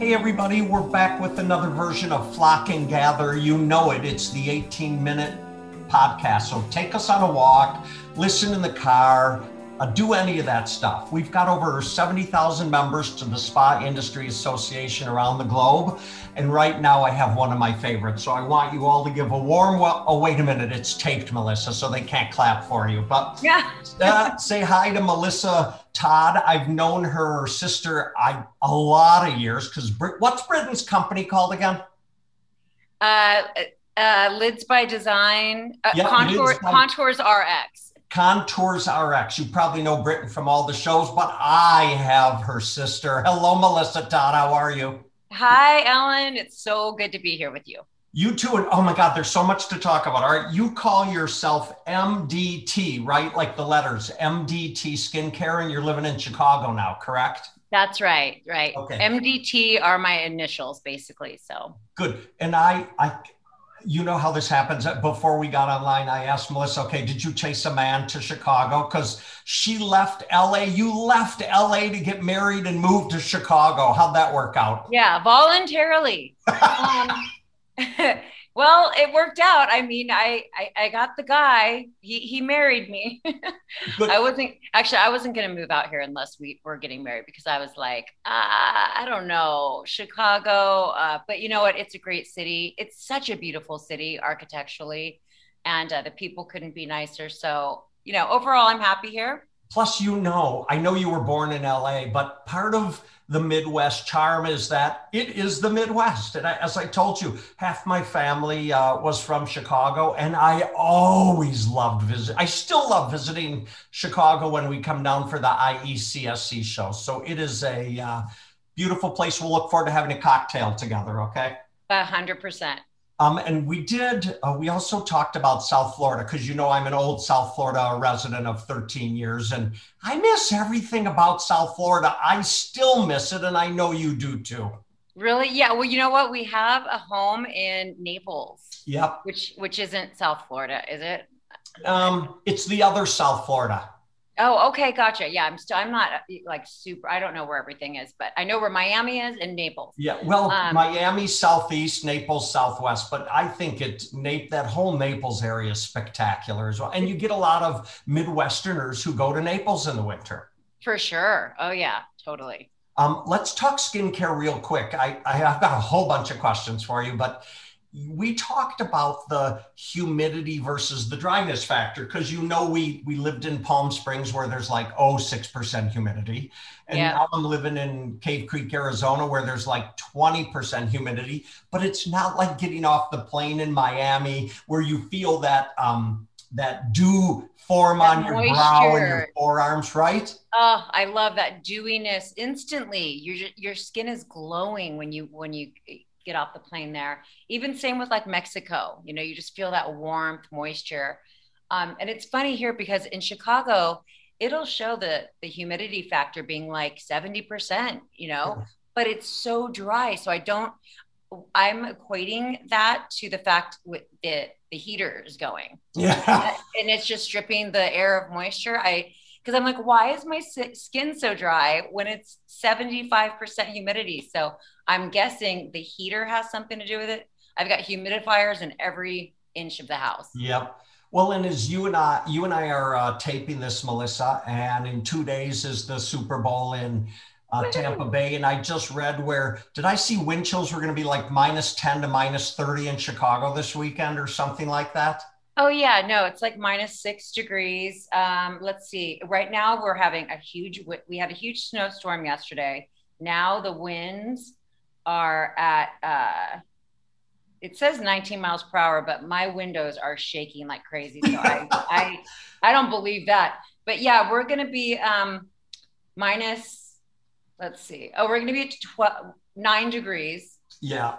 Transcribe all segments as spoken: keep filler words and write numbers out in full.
Hey everybody, we're back with another version of Flock and Gather. You know it, it's the eighteen minute podcast. So take us on a walk, listen in the car, uh, do any of that stuff. We've got over seventy thousand members to the Spa Industry Association around the globe. And right now I have one of my favorites. So I want you all to give a warm, well, oh, wait a minute, it's taped, Melissa, so they can't clap for you. But yeah. uh, say hi to Melissa Todd. I've known her sister I, a lot of years because Brit, what's Britain's company called again? Uh, uh, Lids by Design, uh, yeah, Contour, by, Contours R X. Contours R X. You probably know Britain from all the shows, but I have her sister. Hello, Melissa Todd. How are you? Hi, Ellen. It's so good to be here with you. You too. And oh my God, there's so much to talk about. All right. You call yourself M D T, right? Like the letters M D T Skincare, and you're living in Chicago now, correct? That's right. Right. Okay. M D T are my initials, basically. So good. And I, I, you know how this happens. Before we got online, I asked Melissa, okay, did you chase a man to Chicago? Because she left L A. You left L A to get married and move to Chicago. How'd that work out? Yeah, voluntarily. um, well, it worked out. I mean, I, I, I got the guy, he, he married me. I wasn't actually, I wasn't going to move out here unless we were getting married because I was like, uh, I don't know, Chicago. Uh, but you know what? It's a great city. It's such a beautiful city architecturally, and uh, the people couldn't be nicer. So, you know, overall, I'm happy here. Plus, you know, I know you were born in L A, but part of the Midwest charm is that it is the Midwest. And I, as I told you, half my family uh, was from Chicago, and I always loved visit. I still love visiting Chicago when we come down for the I E C S C show. So it is a uh, beautiful place. We'll look forward to having a cocktail together. Okay. A hundred percent. Um, and we did, uh, we also talked about South Florida because, you know, I'm an old South Florida resident of thirteen years and I miss everything about South Florida. I still miss it. And I know you do too. Really? Yeah. Well, you know what? We have a home in Naples. Yep. Which, which isn't South Florida, is it? Um, it's the other South Florida. Oh, okay. Gotcha. Yeah. I'm still, I'm not like super, I don't know where everything is, but I know where Miami is and Naples. Yeah. Well, um, Miami, Southeast, Naples, Southwest, but I think it, Nap- that whole Naples area is spectacular as well. And you get a lot of Midwesterners who go to Naples in the winter. For sure. Oh yeah, totally. Um, let's talk skincare real quick. I, I, I've got a whole bunch of questions for you, but we talked about the humidity versus the dryness factor because, you know, we we lived in Palm Springs where there's like, oh, six percent humidity. And yeah. Now I'm living in Cave Creek, Arizona, where there's like twenty percent humidity. But it's not like getting off the plane in Miami where you feel that that that dew form that on your moisture. Brow and your forearms, right? Oh, I love that dewiness instantly. Your your skin is glowing when you when you get off the plane there. Even same with like Mexico, you know, you just feel that warmth, moisture. Um, and it's funny here because in Chicago, it'll show the, the humidity factor being like seventy percent, you know, yeah. But it's so dry. So I don't, I'm equating that to the fact with the, the heater is going. Yeah. And it's just stripping the air of moisture. I, Because I'm like, why is my skin so dry when it's seventy-five percent humidity? So I'm guessing the heater has something to do with it. I've got humidifiers in every inch of the house. Yep. Well, and as you and I, you and I are uh, taping this, Melissa, and in two days is the Super Bowl in uh, Tampa Bay. And I just read where, did I see wind chills were going to be like minus ten to minus thirty in Chicago this weekend or something like that? Oh yeah, no, it's like minus six degrees. Um, let's see. Right now we're having a huge, we had a huge snowstorm yesterday. Now the winds are at, uh, it says nineteen miles per hour, but my windows are shaking like crazy. So I, I, I don't believe that. But yeah, we're going to be um, minus, let's see. Oh, we're going to be at twelve, nine degrees. Yeah.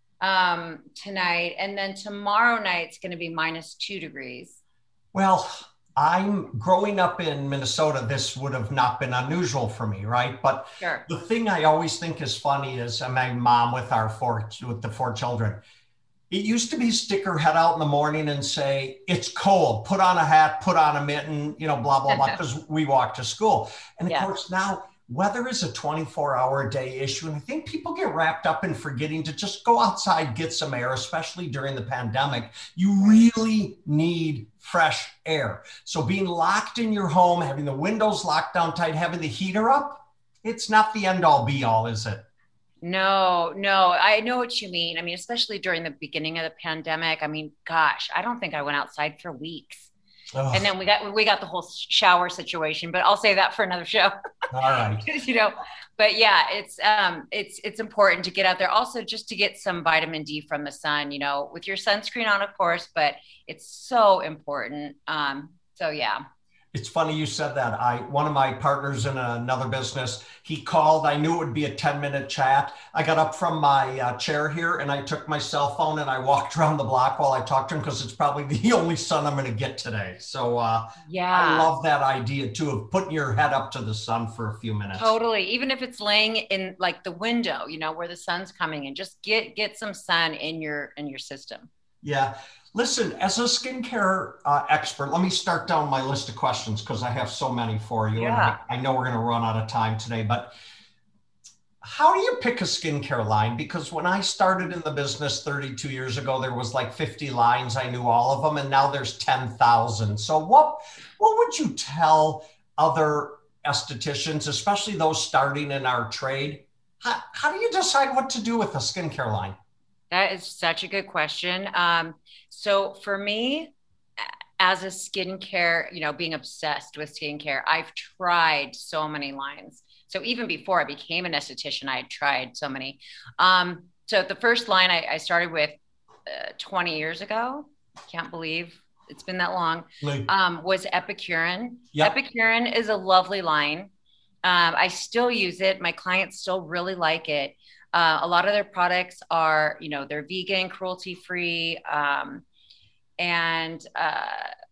Um, tonight. And then tomorrow night's going to be minus two degrees. Well, I'm growing up in Minnesota. This would have not been unusual for me, right? But sure. The thing I always think is funny is my mom with our four, with the four children. It used to be stick her head out in the morning and say, it's cold, put on a hat, put on a mitten, you know, blah, blah, blah, because we walk to school. And of yeah. course now weather is a twenty-four hour a day issue. And I think people get wrapped up in forgetting to just go outside, get some air, especially during the pandemic. You really need fresh air. So being locked in your home, having the windows locked down tight, having the heater up, it's not the end all be all, is it? No, no, I know what you mean. I mean, especially during the beginning of the pandemic. I mean, gosh, I don't think I went outside for weeks. Ugh. And then we got we got the whole shower situation, but I'll say that for another show. All right. You know, but yeah, it's um it's it's important to get out there also just to get some vitamin D from the sun, you know, with your sunscreen on, of course, but it's so important. Um, so yeah. It's funny you said that. I one of my partners in another business, he called. I knew it would be a ten minute chat. I got up from my uh, chair here and I took my cell phone and I walked around the block while I talked to him because it's probably the only sun I'm going to get today. So uh, yeah, I love that idea too of putting your head up to the sun for a few minutes. Totally. Even if it's laying in like the window, you know, where the sun's coming in, just get get some sun in your in your system. Yeah. Listen, as a skincare uh, expert, let me start down my list of questions because I have so many for you. Yeah. And I, I know we're going to run out of time today, but how do you pick a skincare line? Because when I started in the business thirty-two years ago, there was like fifty lines. I knew all of them. And now there's ten thousand. So what, what would you tell other estheticians, especially those starting in our trade? How, how do you decide what to do with a skincare line? That is such a good question. Um, so for me, as a skincare, you know, being obsessed with skincare, I've tried so many lines. So even before I became an esthetician, I had tried so many. Um, so the first line I, I started with uh, twenty years ago, can't believe it's been that long, um, was Epicurean. Yep. Epicurean is a lovely line. Um, I still use it. My clients still really like it. Uh, a lot of their products are, you know, they're vegan, cruelty-free, um, and, uh,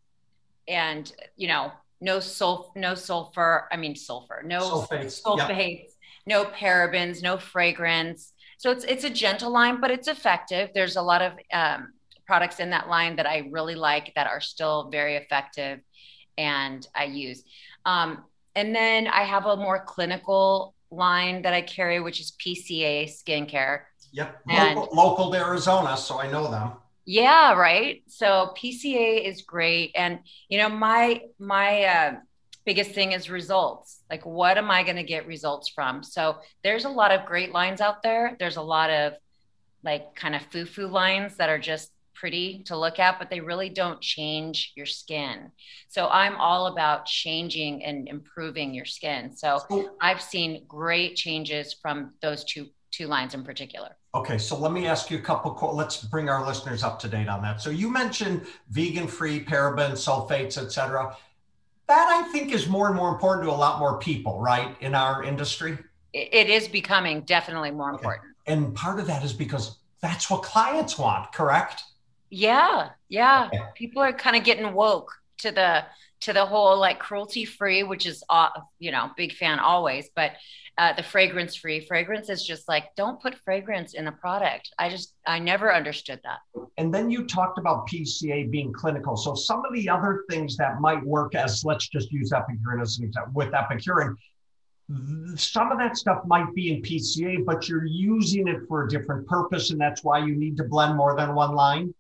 and, you know, no sulf, no sulfur, I mean, sulfur, no sulfates, sulfates, yep. No parabens, no fragrance. So it's, it's a gentle line, but it's effective. There's a lot of, um, products in that line that I really like that are still very effective and I use. Um, and then I have a more clinical line that I carry, which is P C A skincare. Yep. And local, local to Arizona. So I know them. Yeah. Right. So P C A is great. And, you know, my, my, uh, biggest thing is results. Like, what am I going to get results from? So there's a lot of great lines out there. There's a lot of like kind of foo-foo lines that are just pretty to look at, but they really don't change your skin. So I'm all about changing and improving your skin. So I've seen great changes from those two two lines in particular. Okay, so let me ask you a couple, let's bring our listeners up to date on that. So you mentioned vegan-free, parabens, sulfates, et cetera. That I think is more and more important to a lot more people, right, in our industry? It is becoming definitely more okay. important. And part of that is because that's what clients want, correct? Yeah. Yeah. Okay. People are kind of getting woke to the, to the whole like cruelty free, which is, uh, you know, big fan always, but uh, the fragrance free fragrance is just like, don't put fragrance in a product. I just, I never understood that. And then you talked about P C A being clinical. So some of the other things that might work as, let's just use Epicurean as an example with Epicurean, some of that stuff might be in P C A, but you're using it for a different purpose. And that's why you need to blend more than one line.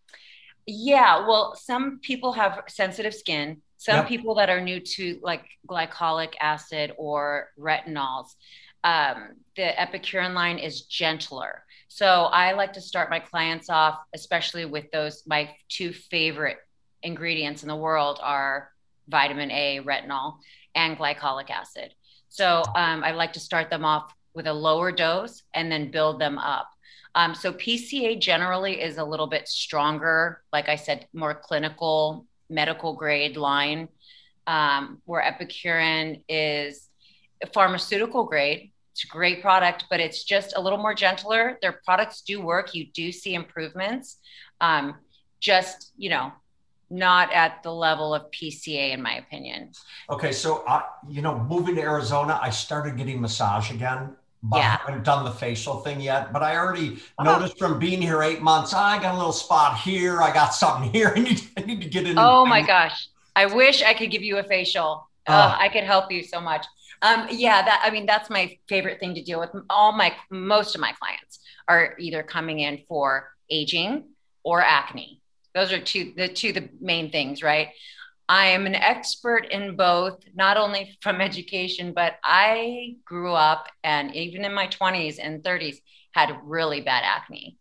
Yeah, well, some people have sensitive skin. Some yep. people that are new to like glycolic acid or retinols, um, the Epicurean line is gentler. So I like to start my clients off, especially with those, my two favorite ingredients in the world are vitamin A, retinol, and glycolic acid. So um, I like to start them off with a lower dose and then build them up. Um, so P C A generally is a little bit stronger, like I said, more clinical, medical grade line, um, where Epicurean is a pharmaceutical grade. It's a great product, but it's just a little more gentler. Their products do work. You do see improvements, um, just, you know, not at the level of P C A, in my opinion. Okay. So, uh, you know, moving to Arizona, I started getting massage again. But yeah. I haven't done the facial thing yet, but I already oh. noticed from being here eight months, I got a little spot here. I got something here. I need, I need to get in. Oh my gosh. I wish I could give you a facial. Uh, uh, I could help you so much. Um, yeah, that I mean, that's my favorite thing to deal with. All my most of my clients are either coming in for aging or acne. Those are two the two the main things, right? I am an expert in both, not only from education, but I grew up and even in my twenties and thirties had really bad acne.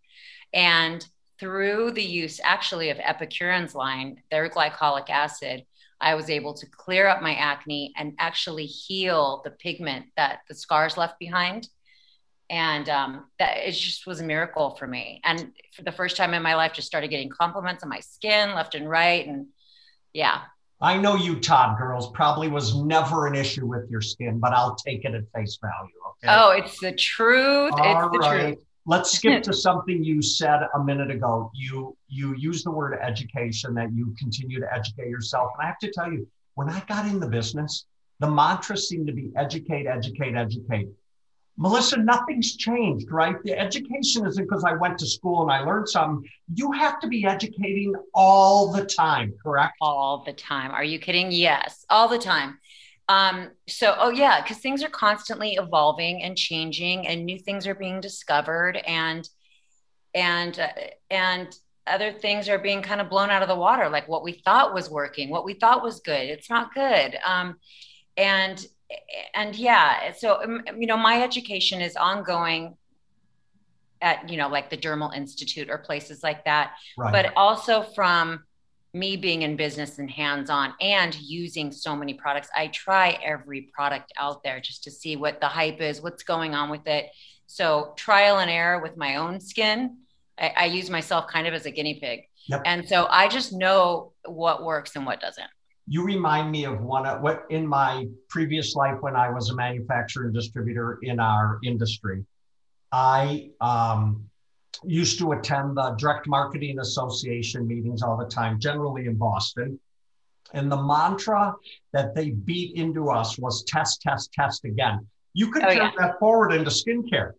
And through the use actually of Epicurean's line, their glycolic acid, I was able to clear up my acne and actually heal the pigment that the scars left behind. And um, that it just was a miracle for me. And for the first time in my life, just started getting compliments on my skin left and right. And yeah. I know you, Todd girls, probably was never an issue with your skin, but I'll take it at face value. Okay. Oh, it's the truth. All it's the right. truth. Let's skip to something you said a minute ago. You you used the word education, that you continue to educate yourself. And I have to tell you, when I got in the business, the mantra seemed to be educate, educate, educate. Melissa, nothing's changed, right? The education isn't because I went to school and I learned something. You have to be educating all the time, correct? All the time. Are you kidding? Yes, all the time. Um, so, oh yeah, because things are constantly evolving and changing, and new things are being discovered, and and uh, and other things are being kind of blown out of the water. Like what we thought was working, what we thought was good, it's not good. Um, and and yeah, so um, you know, my education is ongoing at, you know, like the Dermal Institute or places like that, right. But also from me being in business and hands-on and using so many products. I try every product out there just to see what the hype is, what's going on with it. So trial and error with my own skin. I, I use myself kind of as a guinea pig. Yep. And so I just know what works and what doesn't. You remind me of one of what in my previous life when I was a manufacturer and distributor in our industry. I um, used to attend the Direct Marketing Association meetings all the time, generally in Boston. And the mantra that they beat into us was test, test, test again. You could oh, turn yeah. that forward into skincare.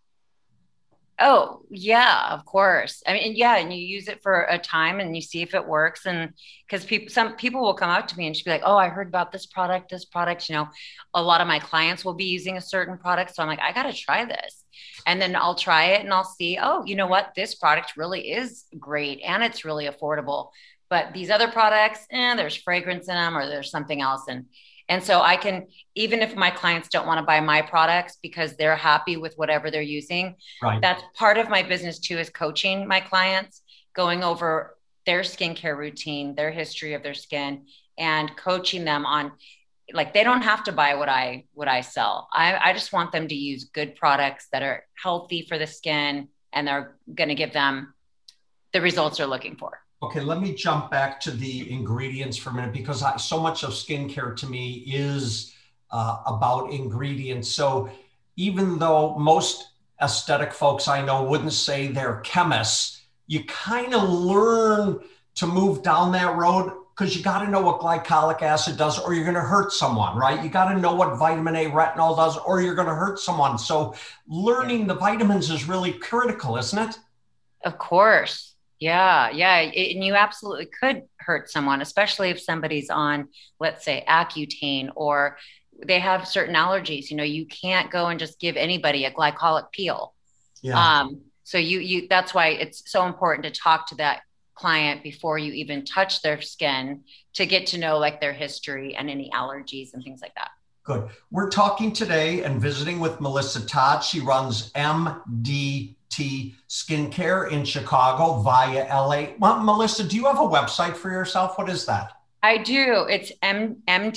Oh, yeah, of course. I mean, yeah, and you use it for a time and you see if it works. And because people, some people will come up to me and just be like, oh, I heard about this product, this product, you know, a lot of my clients will be using a certain product. So I'm like, I got to try this. And then I'll try it and I'll see, oh, you know what, this product really is great and it's really affordable. But these other products, eh, there's fragrance in them or there's something else. And And so I can, even if my clients don't want to buy my products because they're happy with whatever they're using, right. That's part of my business too, is coaching my clients, going over their skincare routine, their history of their skin, and coaching them on, like, they don't have to buy what I, what I sell. I, I just want them to use good products that are healthy for the skin and they're going to give them the results they're looking for. Okay, let me jump back to the ingredients for a minute, because I, so much of skincare to me is uh, about ingredients. So even though most aesthetic folks I know wouldn't say they're chemists, you kind of learn to move down that road, because you got to know what glycolic acid does or you're going to hurt someone, right? You got to know what vitamin A retinol does or you're going to hurt someone. So learning yeah. the vitamins is really critical, isn't it? Of course. Yeah, yeah. And you absolutely could hurt someone, especially if somebody's on, let's say, Accutane, or they have certain allergies. You know, you can't go and just give anybody a glycolic peel. Yeah. Um, so you, you, that's why it's so important to talk to that client before you even touch their skin, to get to know like their history and any allergies and things like that. Good. We're talking today and visiting with Melissa Todd. She runs M D T Skincare in Chicago via L A. Well, Melissa, do you have a website for yourself? What is that? I do. It's M-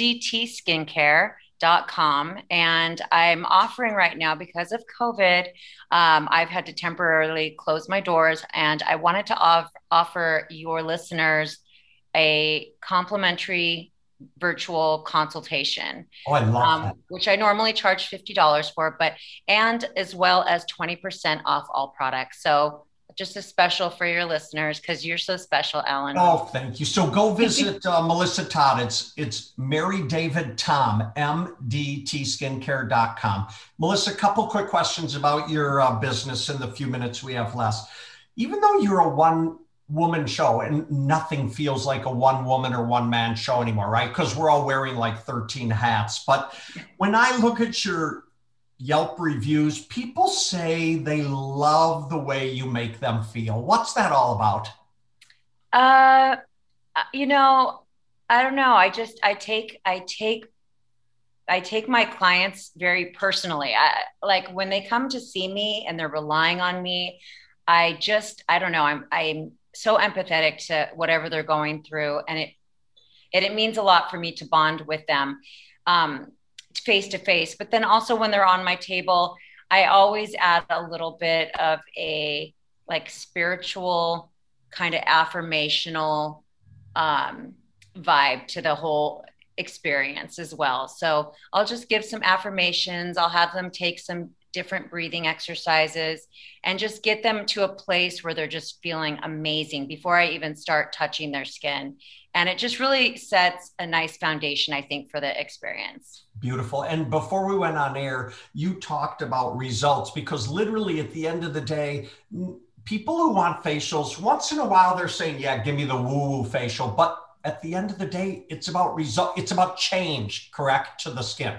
mdtskincare dot com. And I'm offering right now, because of COVID, um, I've had to temporarily close my doors, and I wanted to off- offer your listeners a complimentary virtual consultation. Oh, I love um, that. Which I normally charge fifty dollars for, but, and as well as twenty percent off all products. So just a special for your listeners, because you're so special, Alan. Oh, thank you. So go visit uh, Melissa Todd. It's, it's Mary David Tom, M D T skincare dot com. Melissa, a couple quick questions about your uh, business in the few minutes we have left. Even though you're a one woman show, and nothing feels like a one woman or one man show anymore, right? Because we're all wearing like thirteen hats. But when I look at your Yelp reviews, people say they love the way you make them feel. What's that all about? Uh, you know, I don't know. I just, I take, I take, I take my clients very personally. I like when they come to see me and they're relying on me. I just, I don't know. I'm, I'm so empathetic to whatever they're going through, and it, and it means a lot for me to bond with them, um, face to face. But then also when they're on my table, I always add a little bit of a like spiritual kind of affirmational um, vibe to the whole experience as well. So I'll just give some affirmations. I'll have them take some different breathing exercises and just get them to a place where they're just feeling amazing before I even start touching their skin. And it just really sets a nice foundation, I think, for the experience. Beautiful. And before we went on air, you talked about results, because literally at the end of the day, people who want facials, once in a while they're saying, yeah, give me the woo-woo facial. But at the end of the day, it's about result. It's about change, correct, to the skin.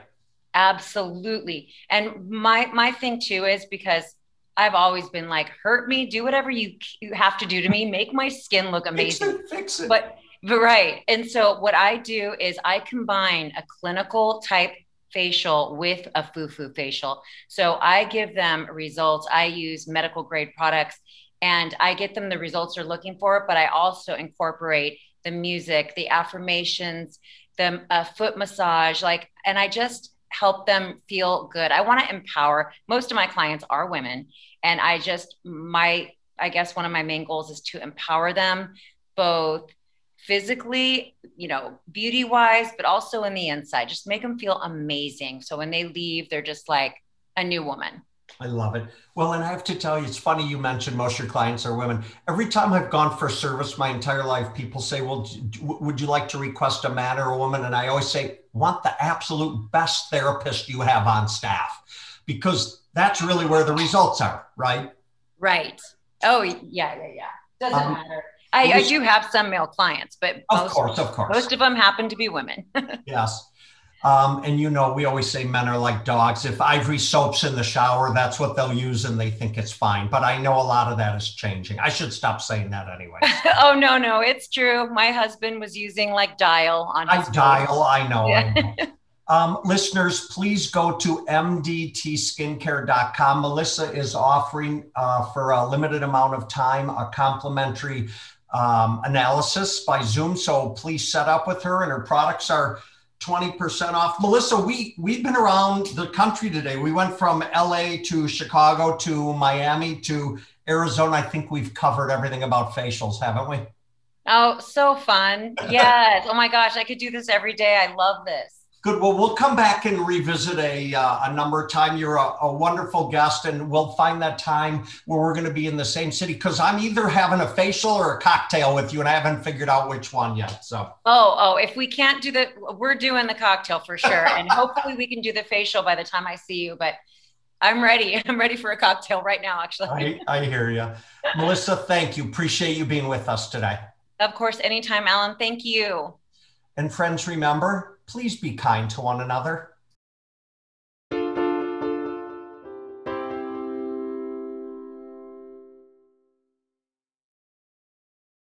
Absolutely. And my my thing too is, because I've always been like, hurt me, do whatever you you have to do to me, make my skin look amazing. Fix it, fix it. But, but right. And so what I do is I combine a clinical type facial with a foo-foo facial. So I give them results. I use medical grade products and I get them the results they're looking for, but I also incorporate the music, the affirmations, the uh, foot massage, like, and I just help them feel good. I want to empower. Most of my clients are women. And I just, my, I guess one of my main goals is to empower them both physically, you know, beauty wise, but also in the inside, just make them feel amazing. So when they leave, they're just like a new woman. I love it. Well, and I have to tell you, it's funny you mentioned most of your clients are women. Every time I've gone for service my entire life, people say, well, would you like to request a man or a woman? And I always say, want the absolute best therapist you have on staff, because that's really where the results are, right? Right. Oh, yeah, yeah, yeah. Doesn't um, matter. I, I do have some male clients, but of most, course, of course. most of them happen to be women. Yes. Um, and you know, we always say men are like dogs. If Ivory soap's in the shower, that's what they'll use and they think it's fine. But I know a lot of that is changing. I should stop saying that anyway. Oh, no, no, it's true. My husband was using like Dial on his I Dial, I know. Yeah. I know. Um, listeners, please go to m d t skincare dot com. Melissa is offering uh, for a limited amount of time a complimentary um, analysis by Zoom. So please set up with her, and her products are twenty percent off. Melissa, we, we've been around the country today. We went from L A to Chicago to Miami to Arizona. I think we've covered everything about facials, haven't we? Oh, so fun. Yes. Oh my gosh, I could do this every day. I love this. Good. Well, we'll come back and revisit a, uh, a number of time. You're a, a wonderful guest, and we'll find that time where we're going to be in the same city, because I'm either having a facial or a cocktail with you, and I haven't figured out which one yet. So. Oh, oh, if we can't do the, we're doing the cocktail for sure. And hopefully we can do the facial by the time I see you, but I'm ready. I'm ready for a cocktail right now, actually. I, I hear you. Melissa, thank you. Appreciate you being with us today. Of course. Anytime, Alan. Thank you. And friends, remember, please be kind to one another.